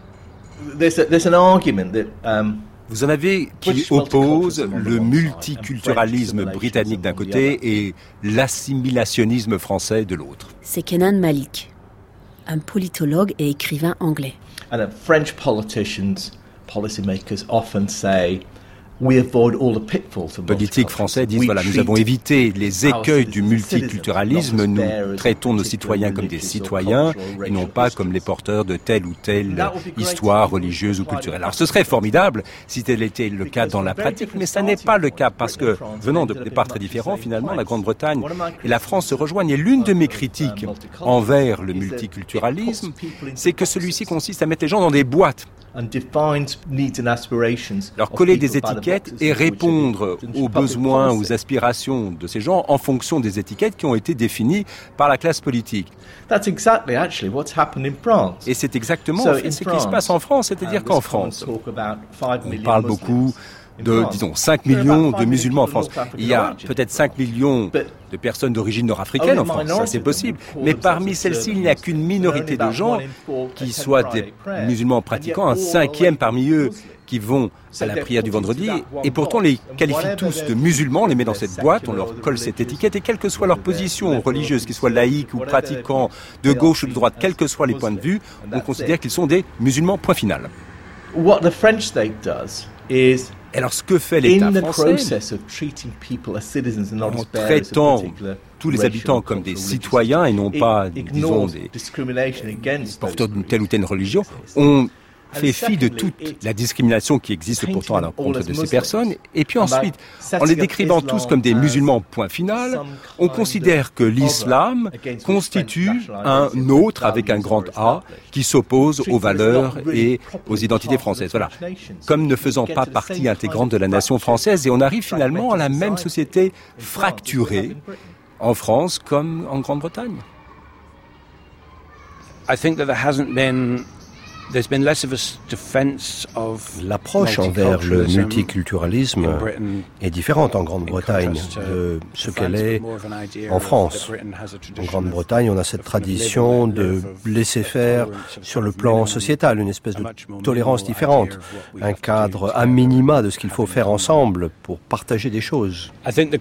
Vous en avez qui opposent le multiculturalisme britannique d'un côté et l'assimilationnisme français de l'autre. C'est Kenan Malik, un politologue et écrivain anglais. And French politicians, policymakers often say we avoid all the pitfalls of politiques français disent voilà, nous avons évité les écueils du multiculturalisme, nous traitons nos citoyens comme des citoyens et non pas comme les porteurs de telle ou telle histoire religieuse ou culturelle. Alors ce serait formidable si tel était le cas dans la pratique, mais ça n'est pas le cas parce que, venant de départs très différents, finalement, la Grande-Bretagne et la France se rejoignent. Et l'une de mes critiques envers le multiculturalisme, c'est que celui-ci consiste à mettre les gens dans des boîtes. Leur coller des étiquettes et répondre aux besoins, aux aspirations de ces gens en fonction des étiquettes qui ont été définies par la classe politique. Et c'est exactement ce qui se passe en France, c'est-à-dire qu'en France, on parle beaucoup de, disons, 5 millions de musulmans en France. Il y a peut-être 5 millions de personnes d'origine nord-africaine en France, ça c'est possible. Mais parmi celles-ci, il n'y a qu'une minorité de gens qui soient des musulmans pratiquants, un cinquième parmi eux qui vont à la prière du vendredi, et pourtant on les qualifie tous de musulmans, on les met dans cette boîte, on leur colle cette étiquette, et quelle que soit leur position religieuse, qu'ils soient laïcs ou pratiquants, de gauche ou de droite, quels que soient les points de vue, on considère qu'ils sont des musulmans, point final. Alors ce que fait l'État français, en traitant tous les habitants comme des citoyens et non pas, disons, des porteurs d'une telle ou telle religion, on fait fi de toute la discrimination qui existe pourtant à l'encontre de ces personnes. Et puis ensuite, en les décrivant tous comme des musulmans, point final, on considère que l'islam constitue un autre, avec un grand A, qui s'oppose aux valeurs et aux identités françaises. Voilà. Comme ne faisant pas partie intégrante de la nation française. Et on arrive finalement à la même société fracturée en France comme en Grande-Bretagne. I think that there hasn't been L'approche envers le multiculturalisme est différente en Grande-Bretagne de ce qu'elle est en France. En Grande-Bretagne, on a cette tradition de laisser faire sur le plan sociétal, une espèce de tolérance différente, un cadre à minima de ce qu'il faut faire ensemble pour partager des choses.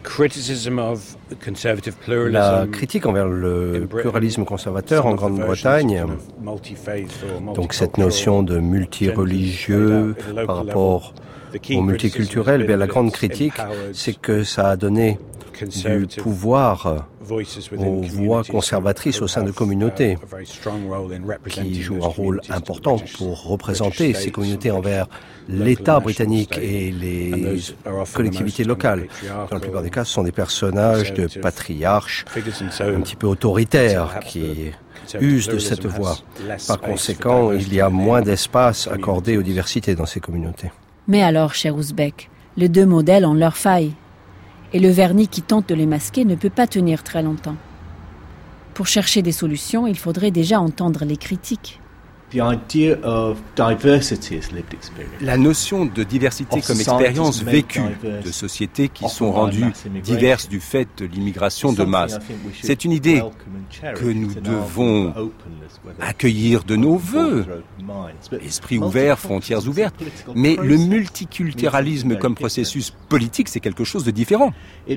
La critique envers le pluralisme conservateur en Grande-Bretagne, donc cette notion de multireligieux par rapport au multiculturel, la grande critique, c'est que ça a donné du pouvoir aux voix conservatrices au sein de communautés qui jouent un rôle important pour représenter ces communautés envers l'État britannique et les collectivités locales. Dans la plupart des cas, ce sont des personnages de patriarches un petit peu autoritaires qui usent de cette voix. Par conséquent, il y a moins d'espace accordé aux diversités dans ces communautés. Mais alors, cher Ouzbek, les deux modèles ont leur faille. Et le vernis qui tente de les masquer ne peut pas tenir très longtemps. Pour chercher des solutions, il faudrait déjà entendre les critiques. La notion de diversité comme expérience vécue de sociétés qui sont rendues diverses du fait de l'immigration de masse, c'est une idée que nous devons accueillir de nos vœux. Esprit ouvert, frontières ouvertes. Mais le multiculturalisme comme processus politique, c'est quelque chose de différent.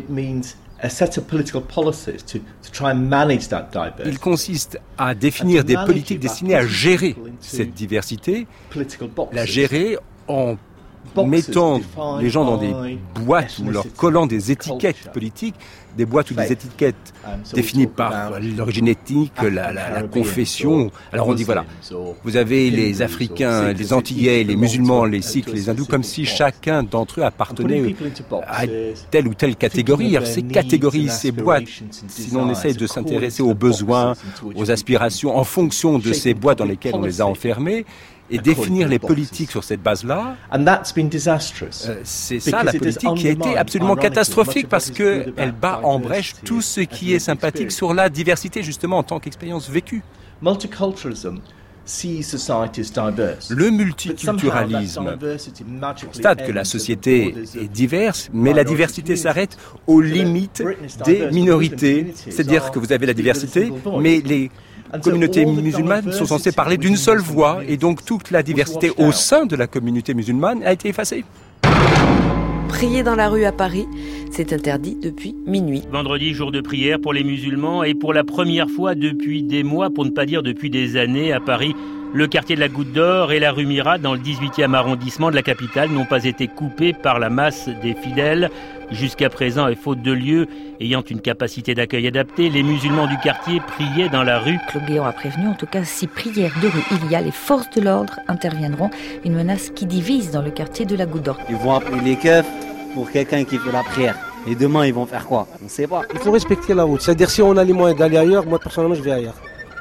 Il consiste à définir des politiques destinées à gérer cette diversité, la gérer en mettant les gens dans des boîtes ou leur collant des étiquettes politiques, des boîtes ou des étiquettes définies par l'origine ethnique, la confession. Alors on dit voilà, vous avez les Africains, les Antillais, les musulmans, les Sikhs, les hindous, comme si chacun d'entre eux appartenait à telle ou telle catégorie. Alors ces catégories, ces boîtes, sinon on essaye de s'intéresser aux besoins, aux aspirations, en fonction de ces boîtes dans lesquelles on les a enfermés, et définir les politiques sur cette base-là, c'est ça la politique qui a été absolument catastrophique parce qu'elle bat en brèche tout ce qui est sympathique sur la diversité justement en tant qu'expérience vécue. Le multiculturalisme constate que la société est diverse, mais la diversité s'arrête aux limites des minorités. C'est-à-dire que vous avez la diversité, mais les communautés musulmanes sont censées parler d'une seule voix et donc toute la diversité au sein de la communauté musulmane a été effacée. Prier dans la rue à Paris, c'est interdit depuis minuit. Vendredi, jour de prière pour les musulmans et pour la première fois depuis des mois, pour ne pas dire depuis des années, à Paris, le quartier de la Goutte d'Or et la rue Mirat, dans le 18e arrondissement de la capitale, n'ont pas été coupés par la masse des fidèles. Jusqu'à présent, et faute de lieu ayant une capacité d'accueil adaptée, les musulmans du quartier priaient dans la rue. Claude Guéant a prévenu, en tout cas, si prière de rue il y a, les forces de l'ordre interviendront. Une menace qui divise dans le quartier de la Goutte d'Or. Ils vont appeler les keufs pour quelqu'un qui fait la prière. Et demain, ils vont faire quoi? On ne sait pas. Il faut respecter la route. C'est-à-dire, si on a les moyens d'aller ailleurs, moi, personnellement, je vais ailleurs.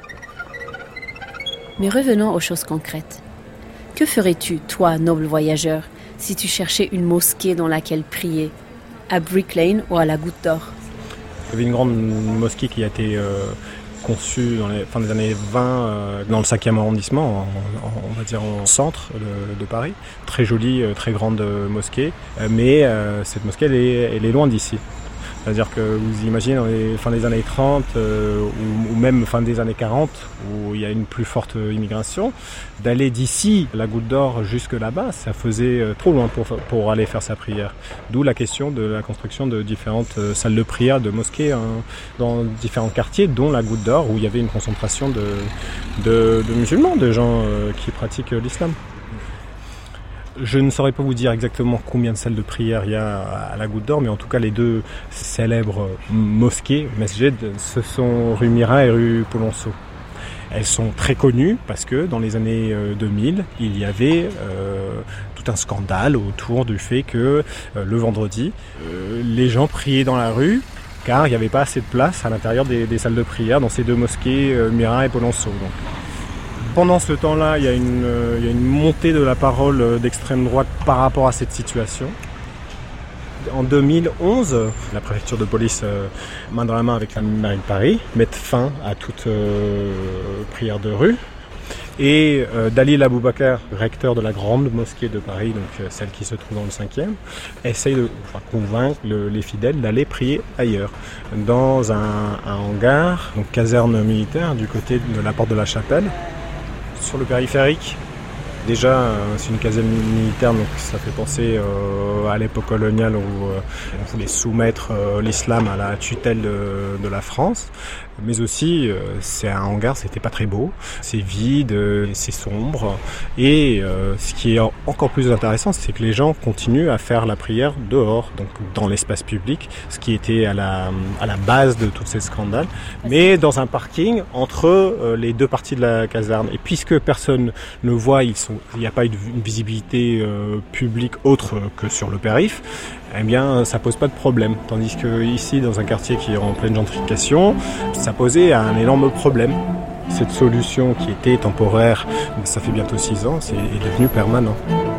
Mais revenons aux choses concrètes. Que ferais-tu, toi, noble voyageur, si tu cherchais une mosquée dans laquelle prier, à Brick Lane ou à la Goutte d'Or? Il y avait une grande mosquée qui a été conçue dans les fins des années 20 dans le 5e arrondissement, on va dire en centre de Paris. Très jolie, très grande mosquée, mais cette mosquée, elle est loin d'ici. C'est-à-dire que vous imaginez dans les fins des années 30 ou même fin des années 40 où il y a une plus forte immigration, d'aller d'ici la Goutte d'Or jusque là-bas, ça faisait trop loin pour aller faire sa prière. D'où la question de la construction de différentes salles de prière, de mosquées dans différents quartiers, dont la Goutte d'Or où il y avait une concentration de musulmans, de gens qui pratiquent l'islam. Je ne saurais pas vous dire exactement combien de salles de prière il y a à la Goutte d'Or, mais en tout cas les deux célèbres mosquées, mesjid, ce sont rue Mirat et rue Polonceau. Elles sont très connues parce que dans les années 2000, il y avait tout un scandale autour du fait que le vendredi, les gens priaient dans la rue car il n'y avait pas assez de place à l'intérieur des salles de prière dans ces deux mosquées, Mirat et Polonceau. Donc, pendant ce temps-là, il y a une montée de la parole d'extrême droite par rapport à cette situation. En 2011, la préfecture de police, main dans la main avec la mairie de Paris, met fin à toute prière de rue. Et Dalil Aboubakar, recteur de la grande mosquée de Paris, donc celle qui se trouve dans le 5e, essaye de convaincre les fidèles d'aller prier ailleurs, dans un hangar, donc caserne militaire, du côté de la porte de la Chapelle, sur le périphérique, Déjà, c'est une caserne militaire, donc ça fait penser à l'époque coloniale où on voulait soumettre l'islam à la tutelle de la France. Mais aussi, c'est un hangar, c'était pas très beau, c'est vide, c'est sombre. Et ce qui est encore plus intéressant, c'est que les gens continuent à faire la prière dehors, donc dans l'espace public, ce qui était à la base de tous ces scandales, mais dans un parking entre les deux parties de la caserne. Et puisque personne ne voit, il n'y a pas une visibilité publique autre que sur le périph', eh bien, ça pose pas de problème. Tandis que ici, dans un quartier qui est en pleine gentrification, ça posait un énorme problème. Cette solution qui était temporaire, ça fait bientôt 6 ans, est devenue permanente.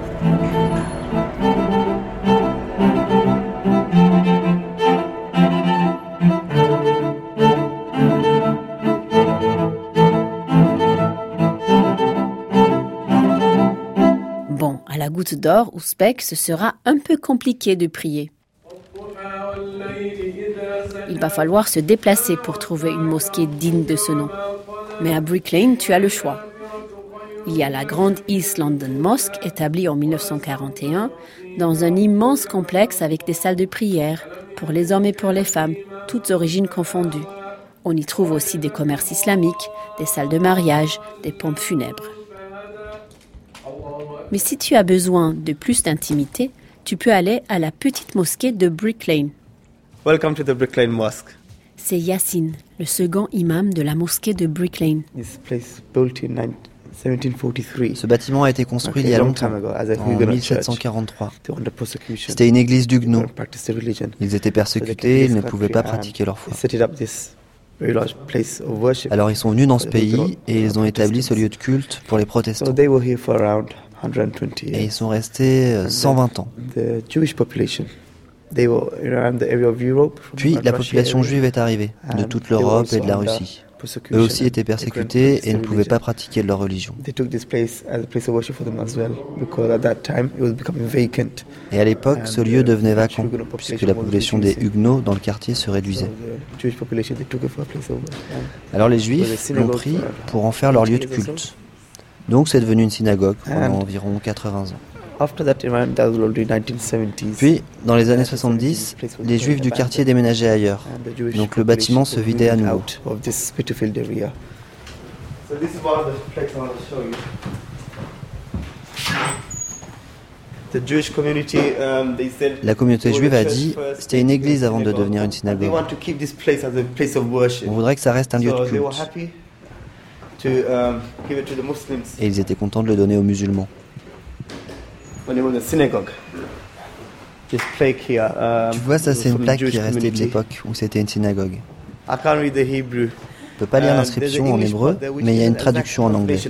À la Goutte d'Or, Ouzbek, ce sera un peu compliqué de prier. Il va falloir se déplacer pour trouver une mosquée digne de ce nom. Mais à Brick Lane, tu as le choix. Il y a la grande East London Mosque, établie en 1941, dans un immense complexe avec des salles de prière, pour les hommes et pour les femmes, toutes origines confondues. On y trouve aussi des commerces islamiques, des salles de mariage, des pompes funèbres. Mais si tu as besoin de plus d'intimité, tu peux aller à la petite mosquée de Brick Lane. Welcome to the Brick Lane Mosque. C'est Yassine, le second imam de la mosquée de Brick Lane. Ce bâtiment a été construit il y a longtemps, en 1743. C'était une église d'Huguenots. Ils étaient persécutés, ils ne pouvaient pas pratiquer leur foi. Alors ils sont venus dans ce pays et ils ont établi ce lieu de culte pour les protestants. Et ils sont restés 120 ans. Puis la population juive est arrivée, de toute l'Europe et de la Russie. Eux aussi étaient persécutés et ne pouvaient pas pratiquer leur religion. Et à l'époque, ce lieu devenait vacant, puisque la population des Huguenots dans le quartier se réduisait. Alors les Juifs l'ont pris pour en faire leur lieu de culte. Donc c'est devenu une synagogue pendant environ 80 ans. Puis, dans les années 70, les Juifs du quartier déménageaient ailleurs. Donc le bâtiment se vidait à nouveau. La communauté juive a dit « c'était une église avant de devenir une synagogue. On voudrait que ça reste un lieu de culte. » Et ils étaient contents de le donner aux musulmans. Tu vois, ça c'est une plaque qui est restée de l'époque où c'était une synagogue. Je ne peux pas lire l'inscription en hébreu, mais il y a une traduction en anglais.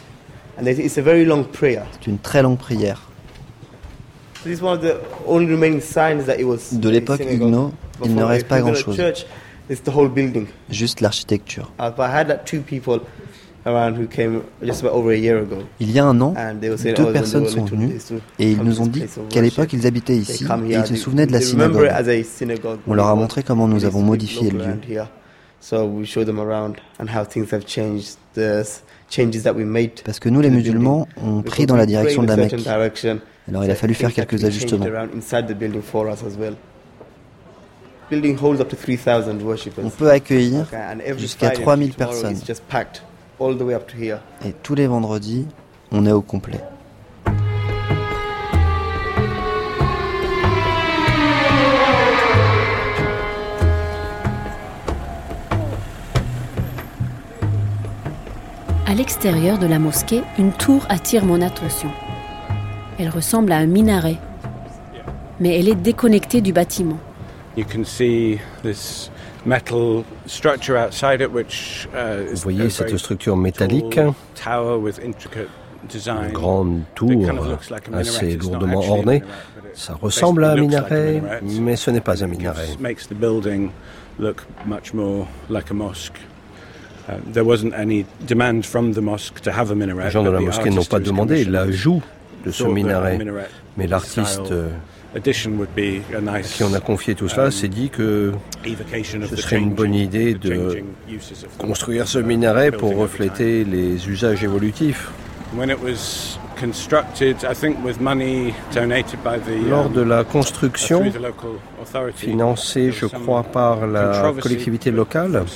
C'est une très longue prière. De l'époque Huguenot, il ne reste pas grand-chose. Juste l'architecture. Il y a un an, 2 personnes sont venues et ils nous ont dit qu'à l'époque ils habitaient ici et ils se souvenaient de la synagogue. On leur a montré comment nous avons modifié le lieu. Parce que nous les musulmans, on prie dans la direction de la Mecque. Alors il a fallu faire quelques ajustements. On peut accueillir jusqu'à 3000 personnes. Et tous les vendredis, on est au complet. À l'extérieur de la mosquée, une tour attire mon attention. Elle ressemble à un minaret, mais elle est déconnectée du bâtiment. Vous voyez cette structure métallique, une grande tour assez lourdement ornée. Ça ressemble à un minaret, mais ce n'est pas un minaret. Les gens de la mosquée n'ont pas demandé l'ajout de ce minaret, mais l'artiste qui on a confié tout cela s'est dit que ce serait une bonne idée de construire ce minaret pour refléter les usages évolutifs. Lors de la construction, financée, je crois, par la collectivité locale,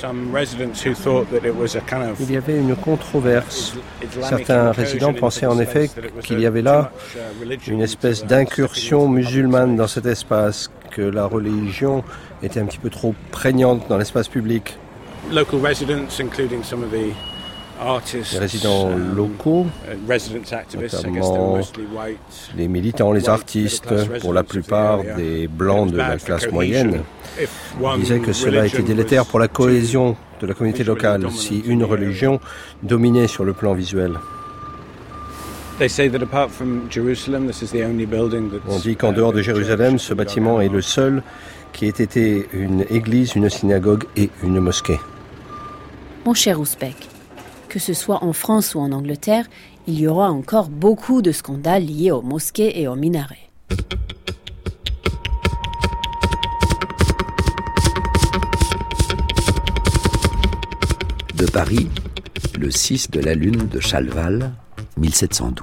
il y avait une controverse. Certains résidents pensaient en effet qu'il y avait là une espèce d'incursion musulmane dans cet espace, que la religion était un petit peu trop prégnante dans l'espace public. Les résidents locaux, notamment les militants, les artistes, pour la plupart des blancs de la classe moyenne, disaient que cela était délétère pour la cohésion de la communauté locale si une religion dominait sur le plan visuel. On dit qu'en dehors de Jérusalem, ce bâtiment est le seul qui ait été une église, une synagogue et une mosquée. Mon cher Ouzbek, que ce soit en France ou en Angleterre, il y aura encore beaucoup de scandales liés aux mosquées et aux minarets. De Paris, le 6 de la lune de Chalval, 1712.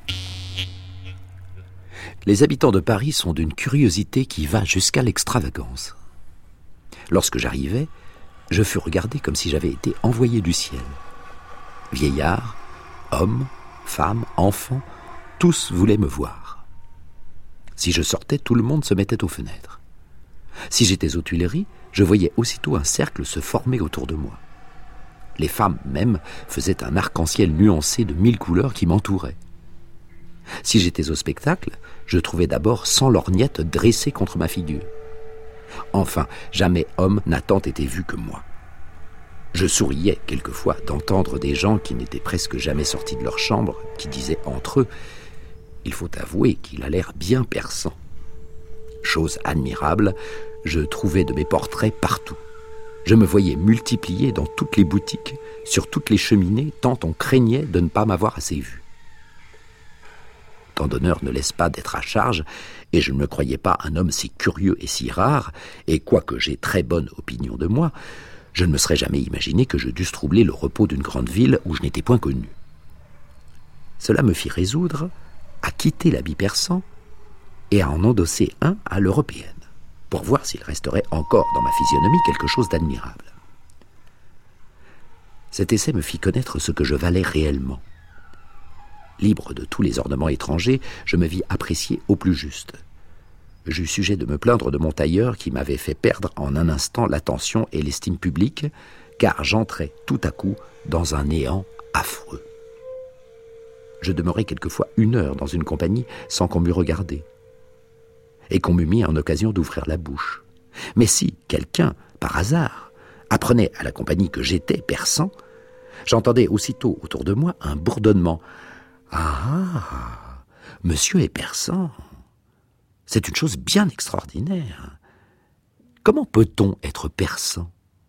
Les habitants de Paris sont d'une curiosité qui va jusqu'à l'extravagance. Lorsque j'arrivais, je fus regardé comme si j'avais été envoyé du ciel. Vieillards, hommes, femmes, enfants, tous voulaient me voir. Si je sortais, tout le monde se mettait aux fenêtres. Si j'étais aux Tuileries, je voyais aussitôt un cercle se former autour de moi. Les femmes même faisaient un arc-en-ciel nuancé de 1000 couleurs qui m'entourait. Si j'étais au spectacle, je trouvais d'abord 100 lorgnettes dressées contre ma figure. Enfin, jamais homme n'a tant été vu que moi. Je souriais quelquefois d'entendre des gens qui n'étaient presque jamais sortis de leur chambre, qui disaient entre eux « Il faut avouer qu'il a l'air bien perçant ». Chose admirable, je trouvais de mes portraits partout. Je me voyais multiplié dans toutes les boutiques, sur toutes les cheminées, tant on craignait de ne pas m'avoir assez vu. Tant d'honneur ne laisse pas d'être à charge, et je ne me croyais pas un homme si curieux et si rare, et quoique j'ai très bonne opinion de moi, je ne me serais jamais imaginé que je dusse troubler le repos d'une grande ville où je n'étais point connu. Cela me fit résoudre à quitter l'habit persan et à en endosser un à l'européenne, pour voir s'il resterait encore dans ma physionomie quelque chose d'admirable. Cet essai me fit connaître ce que je valais réellement. Libre de tous les ornements étrangers, je me vis apprécié au plus juste. J'eus sujet de me plaindre de mon tailleur qui m'avait fait perdre en un instant l'attention et l'estime publique, car j'entrais tout à coup dans un néant affreux. Je demeurais quelquefois 1 heure dans une compagnie sans qu'on m'eût regardé, et qu'on m'eût mis en occasion d'ouvrir la bouche. Mais si quelqu'un, par hasard, apprenait à la compagnie que j'étais persan, j'entendais aussitôt autour de moi un bourdonnement. « Ah, monsieur est persan. C'est une chose bien extraordinaire. Comment peut-on être persan ?»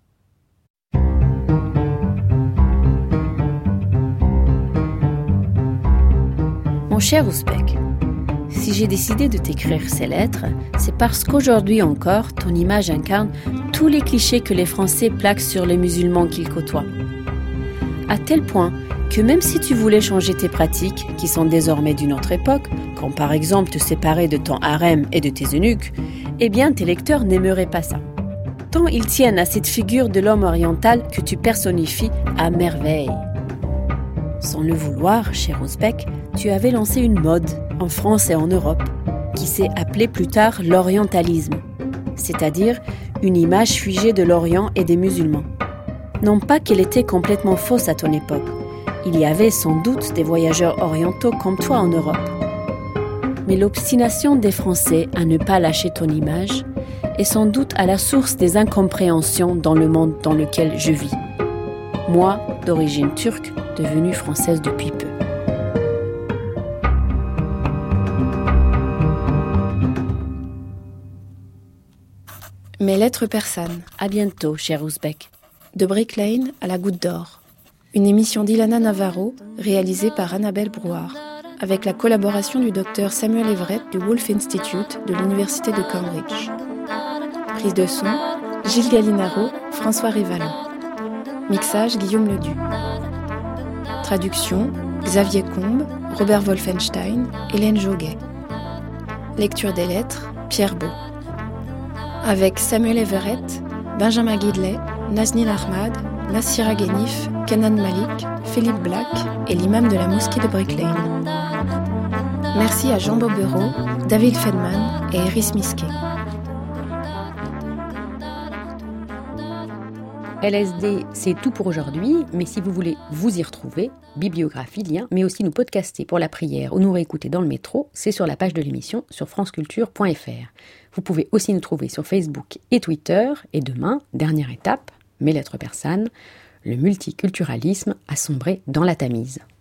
Mon cher Ouzbek, si j'ai décidé de t'écrire ces lettres, c'est parce qu'aujourd'hui encore, ton image incarne tous les clichés que les Français plaquent sur les musulmans qu'ils côtoient. À tel point que même si tu voulais changer tes pratiques, qui sont désormais d'une autre époque, comme par exemple te séparer de ton harem et de tes eunuques, eh bien tes lecteurs n'aimeraient pas ça. Tant ils tiennent à cette figure de l'homme oriental que tu personnifies à merveille. Sans le vouloir, cher Ouzbek, tu avais lancé une mode, en France et en Europe, qui s'est appelée plus tard l'orientalisme, c'est-à-dire une image figée de l'Orient et des musulmans. Non pas qu'elle était complètement fausse à ton époque, il y avait sans doute des voyageurs orientaux comme toi en Europe. Mais l'obstination des Français à ne pas lâcher ton image est sans doute à la source des incompréhensions dans le monde dans lequel je vis. Moi, d'origine turque, devenue française depuis peu. Mes lettres persanes. À bientôt, cher Ouzbek. De Brick Lane à la Goutte d'Or. Une émission d'Ilana Navarro, réalisée par Annabelle Brouard, avec la collaboration du docteur Samuel Everett du Wolf Institute de l'Université de Cambridge. Prise de son, Gilles Gallinaro, François Révallon. Mixage, Guillaume Ledu. Traduction, Xavier Combe, Robert Wolfenstein, Hélène Joguet. Lecture des lettres, Pierre Beau. Avec Samuel Everett, Benjamin Guidley, Nazneen Ahmad, Nassira Ghenif, Kenan Malik, Philippe Black et l'imam de la mosquée de Brick Lane. Merci à Jean Bobereau, David Fedman et Eris Misquet. LSD, c'est tout pour aujourd'hui, mais si vous voulez vous y retrouver, bibliographie, lien, mais aussi nous podcaster pour la prière ou nous réécouter dans le métro, c'est sur la page de l'émission sur franceculture.fr. Vous pouvez aussi nous trouver sur Facebook et Twitter, et demain, dernière étape, mes lettres persanes, le multiculturalisme a sombré dans la Tamise.